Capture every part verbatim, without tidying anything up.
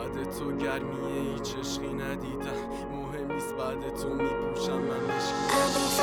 بعد تو گرمیه هیچ عشقی ندیدم، مهم نیست بعد تو میپوشم من مشکی.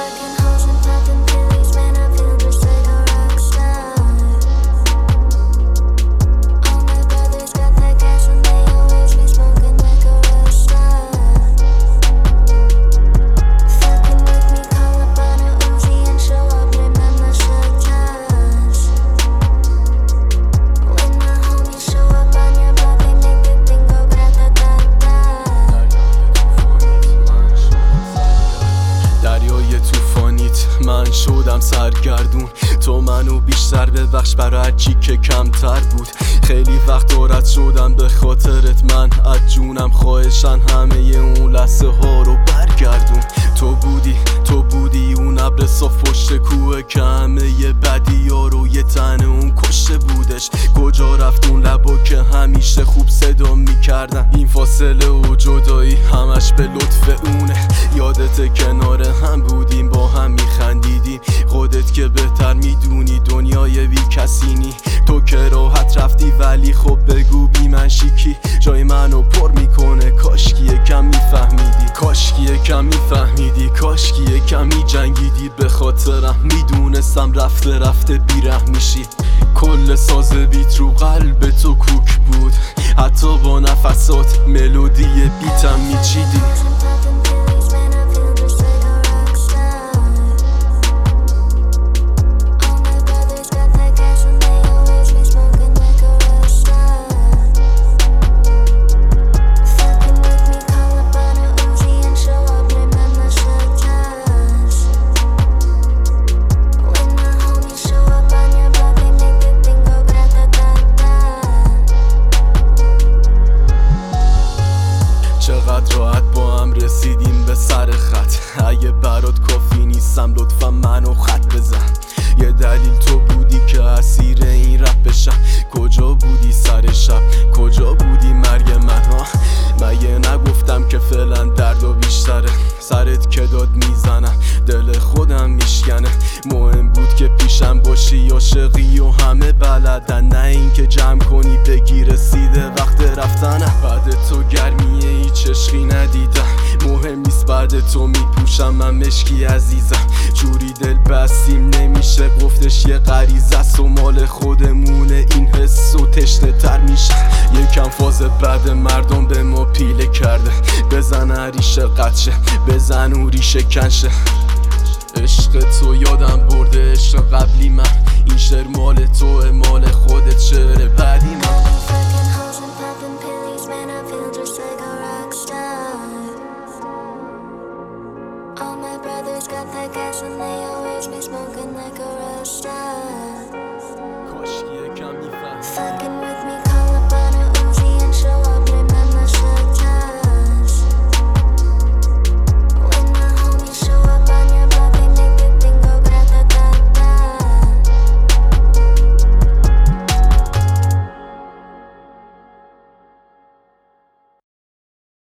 من شدم سرگردون، تو منو بیشتر ببخش برای هرچی که کمتر بود. خیلی وقت رد شدم به خاطرت، من از جونم خواهشن همه اون لحظه ها رو برگردون. تو بودی تو بودی اون ابر صاف پشت کوه که همه بدی ها رو یه تنه اون کشته بودش. کجا رفت اون لبا که همیشه خوب صدا میکردن؟ این فاصله و جدایی همش به لطف اونه. یادت کنار هم بودیم با هم میخندیدیم، خودت که بهتر میدونی دنیای بی کسی نی. تو که راحت رفتی ولی خب بگو بی من شیکی جای منو پر میکنه. کاشکی یکم میفهمیدی، کاشکی یکم میفهمیدی، کاشکی یکم میجنگیدی به خاطرم. میدونستم رفته رفته بیره میشی. کل ساز بیت رو قلب تو کوک بود، حتی با نفسات ملودی بیتم میچیدی. چقدر راحت با هم رسیدیم به سر خط. اگه برات کافی نیستم لطفا منو خط بزن. یه دلیل تو بودی که اسیر این رپ بشم. کجا بودی سر شب، کجا بودی مرگ من ها؟ مگه نگفتم که فعلا درد و بیشتره؟ سرت که داد میزنم دل خودم میشکنه. مهم بود که پیشم باشی، عاشقی و همه بلدن، نه این که جمع کنی بگی رسیده وقت رفتنه. بعد تو گرمیه هیچ عشقی ندیدم، مهم نیست بعد تو میپوشم من مشکی عزیزم. جوری دل بستیم نمیشه گفتش، یه غریزه است و مال خودمونه. این حس و تشنه تر میشه، یکم فاز بعد مردم به ما پیله کرده. بزن ریشه قدشه، بزن و ریشه کنشه. عشق تو یادم برده عشق قبلی من، این شعر مال توه مال خودت شعر بعدی من. All my brothers got that gas and they always be smoking like a rockstar.